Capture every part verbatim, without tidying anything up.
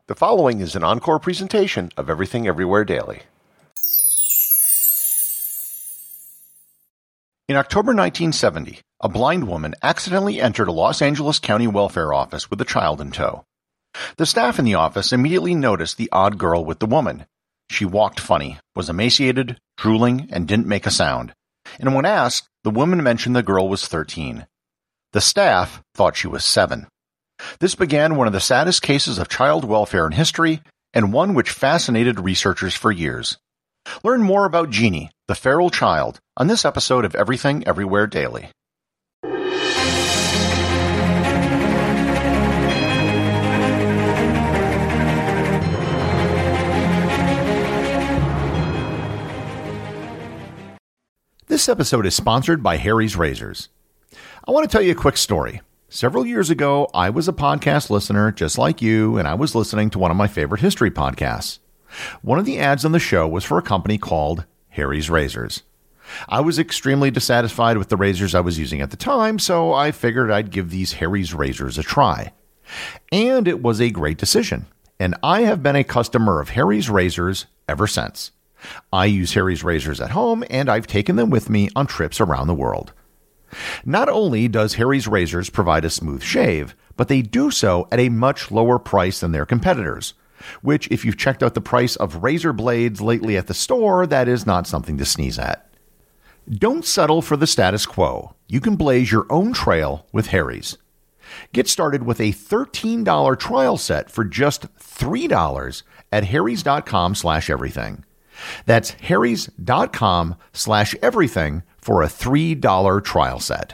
The following is an encore presentation of Everything Everywhere Daily. In October nineteen seventy, a blind woman accidentally entered a Los Angeles County welfare office with a child in tow. The staff in the office immediately noticed the odd girl with the woman. She walked funny, was emaciated, drooling, and didn't make a sound. And when asked, the woman mentioned the girl was thirteen. The staff thought she was seven. This began one of the saddest cases of child welfare in history, and one which fascinated researchers for years. Learn more about Jeannie, the feral child, on this episode of Everything Everywhere Daily. This episode is sponsored by Harry's Razors. I want to tell you a quick story. Several years ago, I was a podcast listener just like you, and I was listening to one of my favorite history podcasts. One of the ads on the show was for a company called Harry's Razors. I was extremely dissatisfied with the razors I was using at the time, so I figured I'd give these Harry's Razors a try. And it was a great decision, and I have been a customer of Harry's Razors ever since. I use Harry's Razors at home, and I've taken them with me on trips around the world. Not only does Harry's Razors provide a smooth shave, but they do so at a much lower price than their competitors, which, if you've checked out the price of razor blades lately at the store, that is not something to sneeze at. Don't settle for the status quo. You can blaze your own trail with Harry's. Get started with a thirteen dollars trial set for just three dollars at harrys.com slash everything. That's harrys.com slash everything for a three dollars trial set.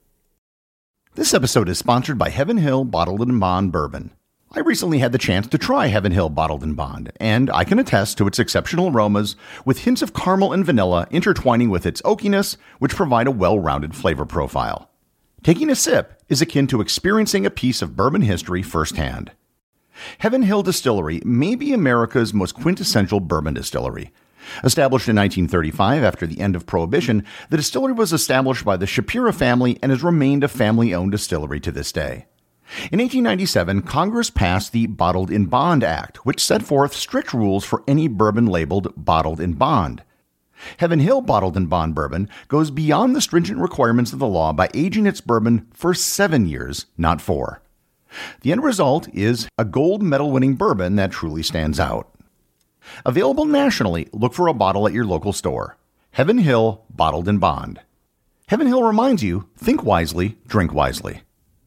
This episode is sponsored by Heaven Hill Bottled and Bond Bourbon. I recently had the chance to try Heaven Hill Bottled and Bond, and I can attest to its exceptional aromas with hints of caramel and vanilla intertwining with its oakiness, which provide a well-rounded flavor profile. Taking a sip is akin to experiencing a piece of bourbon history firsthand. Heaven Hill Distillery may be America's most quintessential bourbon distillery. Established in nineteen thirty-five after the end of Prohibition, the distillery was established by the Shapira family and has remained a family-owned distillery to this day. In eighteen ninety-seven, Congress passed the Bottled in Bond Act, which set forth strict rules for any bourbon labeled Bottled in Bond. Heaven Hill Bottled in Bond Bourbon goes beyond the stringent requirements of the law by aging its bourbon for seven years, not four. The end result is a gold medal-winning bourbon that truly stands out. Available nationally, look for a bottle at your local store. Heaven Hill Bottled in Bond. Heaven Hill reminds you, think wisely, drink wisely.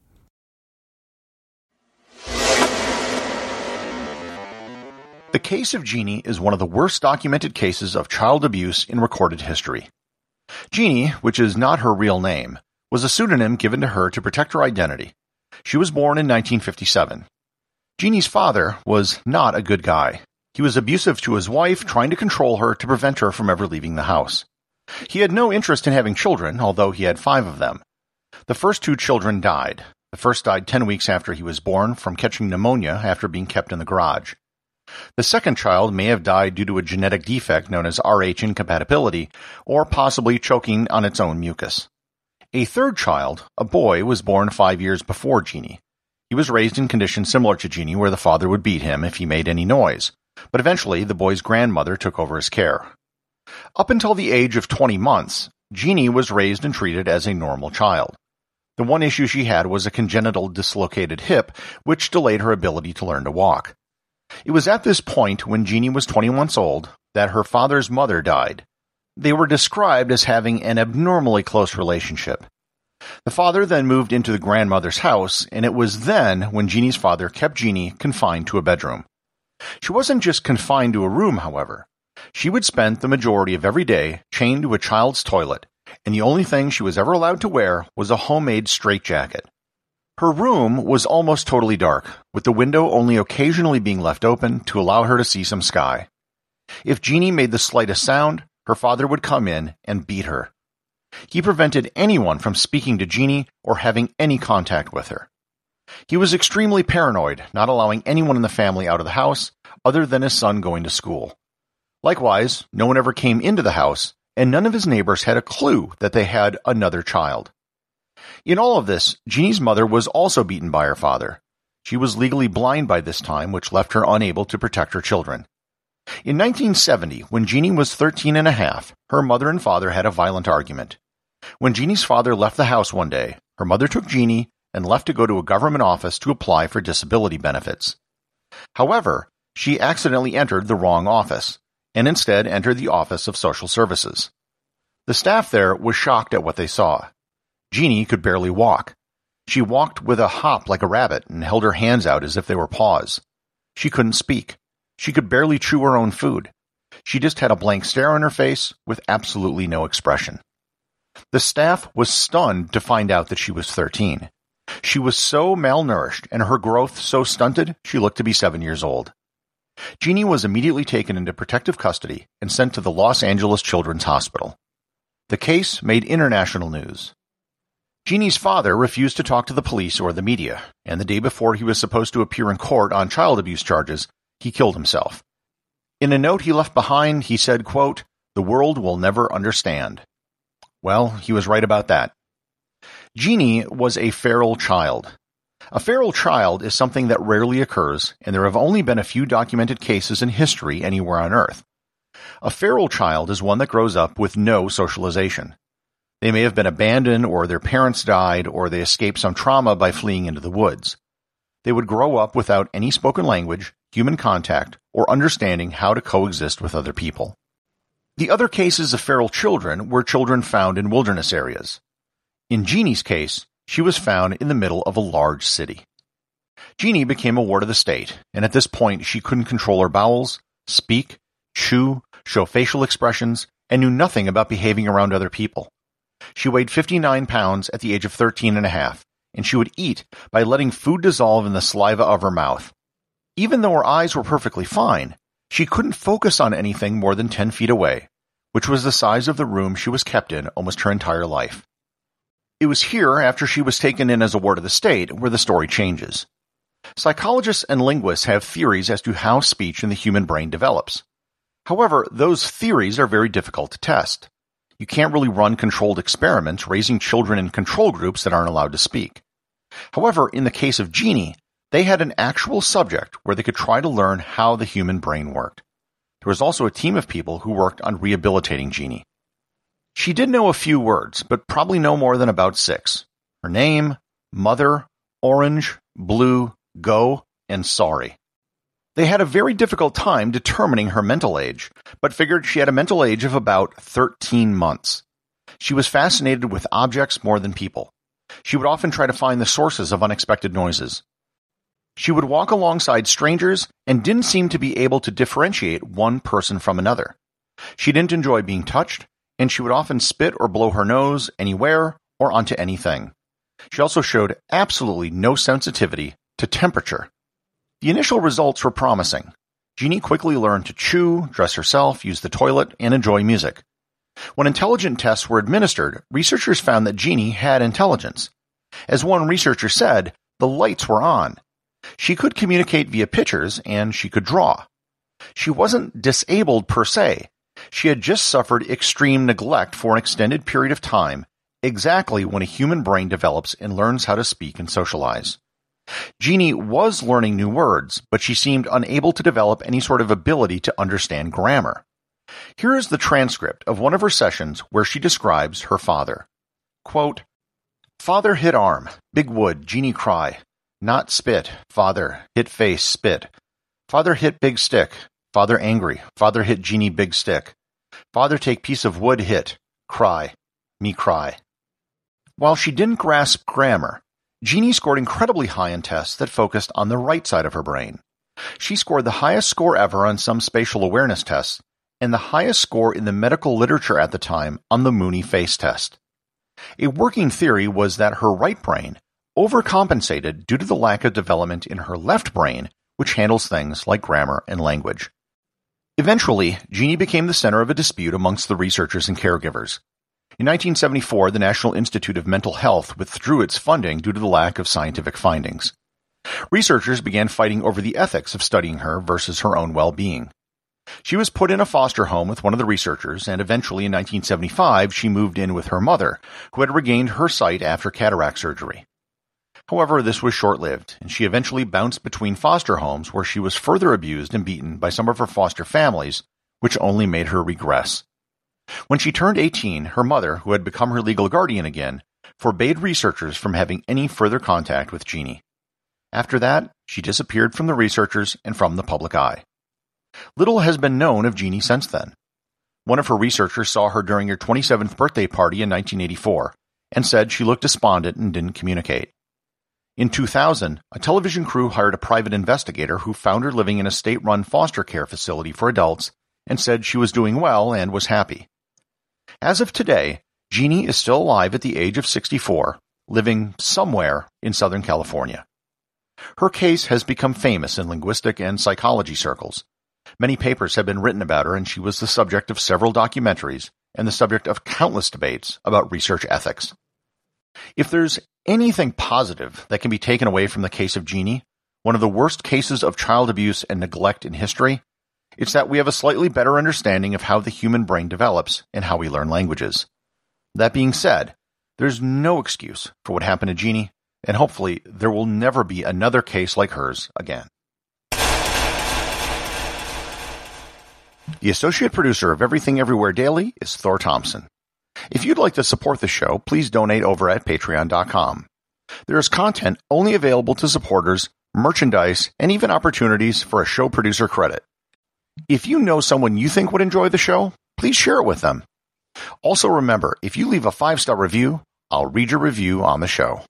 The case of Jeannie is one of the worst documented cases of child abuse in recorded history. Jeannie, which is not her real name, was a pseudonym given to her to protect her identity. She was born in nineteen fifty-seven. Jeannie's father was not a good guy. He was abusive to his wife, trying to control her to prevent her from ever leaving the house. He had no interest in having children, although he had five of them. The first two children died. The first died ten weeks after he was born from catching pneumonia after being kept in the garage. The second child may have died due to a genetic defect known as R H incompatibility, or possibly choking on its own mucus. A third child, a boy, was born five years before Jeannie. He was raised in conditions similar to Jeannie, where the father would beat him if he made any noise, but eventually the boy's grandmother took over his care. Up until the age of twenty months, Jeannie was raised and treated as a normal child. The one issue she had was a congenital dislocated hip, which delayed her ability to learn to walk. It was at this point, when Jeannie was twenty months old, that her father's mother died. They were described as having an abnormally close relationship. The father then moved into the grandmother's house, and it was then when Jeannie's father kept Jeannie confined to a bedroom. She wasn't just confined to a room, however. She would spend the majority of every day chained to a child's toilet, and the only thing she was ever allowed to wear was a homemade straitjacket. Her room was almost totally dark, with the window only occasionally being left open to allow her to see some sky. If Jeannie made the slightest sound, her father would come in and beat her. He prevented anyone from speaking to Jeannie or having any contact with her. He was extremely paranoid, not allowing anyone in the family out of the house other than his son going to school. Likewise, no one ever came into the house, and none of his neighbors had a clue that they had another child. In all of this, Jeannie's mother was also beaten by her father. She was legally blind by this time, which left her unable to protect her children. In nineteen seventy, when Jeannie was thirteen and a half, her mother and father had a violent argument. When Jeannie's father left the house one day, her mother took Jeannie and left to go to a government office to apply for disability benefits. However, she accidentally entered the wrong office, and instead entered the Office of Social Services. The staff there was shocked at what they saw. Jeannie could barely walk. She walked with a hop like a rabbit and held her hands out as if they were paws. She couldn't speak. She could barely chew her own food. She just had a blank stare on her face with absolutely no expression. The staff was stunned to find out that she was thirteen. She was so malnourished and her growth so stunted, she looked to be seven years old. Jeannie was immediately taken into protective custody and sent to the Los Angeles Children's Hospital. The case made international news. Jeannie's father refused to talk to the police or the media, and the day before he was supposed to appear in court on child abuse charges, he killed himself. In a note he left behind, he said, quote, "The world will never understand." Well, he was right about that. Jeannie was a feral child. A feral child is something that rarely occurs, and there have only been a few documented cases in history anywhere on Earth. A feral child is one that grows up with no socialization. They may have been abandoned, or their parents died, or they escaped some trauma by fleeing into the woods. They would grow up without any spoken language, human contact, or understanding how to coexist with other people. The other cases of feral children were children found in wilderness areas. In Jeannie's case, she was found in the middle of a large city. Jeannie became a ward of the state, and at this point she couldn't control her bowels, speak, chew, show facial expressions, and knew nothing about behaving around other people. She weighed fifty-nine pounds at the age of thirteen and a half, and she would eat by letting food dissolve in the saliva of her mouth. Even though her eyes were perfectly fine, she couldn't focus on anything more than ten feet away, which was the size of the room she was kept in almost her entire life. It was here, after she was taken in as a ward of the state, where the story changes. Psychologists and linguists have theories as to how speech in the human brain develops. However, those theories are very difficult to test. You can't really run controlled experiments raising children in control groups that aren't allowed to speak. However, in the case of Jeannie, they had an actual subject where they could try to learn how the human brain worked. There was also a team of people who worked on rehabilitating Jeannie. She did know a few words, but probably no more than about six. Her name, mother, orange, blue, go, and sorry. They had a very difficult time determining her mental age, but figured she had a mental age of about thirteen months. She was fascinated with objects more than people. She would often try to find the sources of unexpected noises. She would walk alongside strangers and didn't seem to be able to differentiate one person from another. She didn't enjoy being touched, and she would often spit or blow her nose anywhere or onto anything. She also showed absolutely no sensitivity to temperature. The initial results were promising. Jeannie quickly learned to chew, dress herself, use the toilet, and enjoy music. When intelligence tests were administered, researchers found that Jeannie had intelligence. As one researcher said, the lights were on. She could communicate via pictures, and she could draw. She wasn't disabled per se. She had just suffered extreme neglect for an extended period of time, exactly when a human brain develops and learns how to speak and socialize. Jeannie was learning new words, but she seemed unable to develop any sort of ability to understand grammar. Here is the transcript of one of her sessions where she describes her father. Quote, "Father hit arm, big wood, Jeannie cry. Not spit, father, hit face, spit. Father hit big stick, father angry, father hit Jeannie big stick. Father take piece of wood hit, cry, me cry." While she didn't grasp grammar, Jeannie scored incredibly high in tests that focused on the right side of her brain. She scored the highest score ever on some spatial awareness tests, and the highest score in the medical literature at the time on the Mooney face test. A working theory was that her right brain overcompensated due to the lack of development in her left brain, which handles things like grammar and language. Eventually, Jeannie became the center of a dispute amongst the researchers and caregivers. In nineteen seventy-four, the National Institute of Mental Health withdrew its funding due to the lack of scientific findings. Researchers began fighting over the ethics of studying her versus her own well-being. She was put in a foster home with one of the researchers, and eventually in nineteen seventy-five she moved in with her mother, who had regained her sight after cataract surgery. However, this was short-lived, and she eventually bounced between foster homes where she was further abused and beaten by some of her foster families, which only made her regress. When she turned eighteen, her mother, who had become her legal guardian again, forbade researchers from having any further contact with Jeannie. After that, she disappeared from the researchers and from the public eye. Little has been known of Jeannie since then. One of her researchers saw her during her twenty-seventh birthday party in nineteen eighty-four and said she looked despondent and didn't communicate. In two thousand, a television crew hired a private investigator who found her living in a state-run foster care facility for adults and said she was doing well and was happy. As of today, Jeannie is still alive at the age of sixty-four, living somewhere in Southern California. Her case has become famous in linguistic and psychology circles. Many papers have been written about her, and she was the subject of several documentaries and the subject of countless debates about research ethics. If there's anything positive that can be taken away from the case of Jeannie, one of the worst cases of child abuse and neglect in history, it's that we have a slightly better understanding of how the human brain develops and how we learn languages. That being said, there's no excuse for what happened to Jeannie, and hopefully there will never be another case like hers again. The associate producer of Everything Everywhere Daily is Thor Thompson. If you'd like to support the show, please donate over at patreon dot com. There is content only available to supporters, merchandise, and even opportunities for a show producer credit. If you know someone you think would enjoy the show, please share it with them. Also remember, if you leave a five-star review, I'll read your review on the show.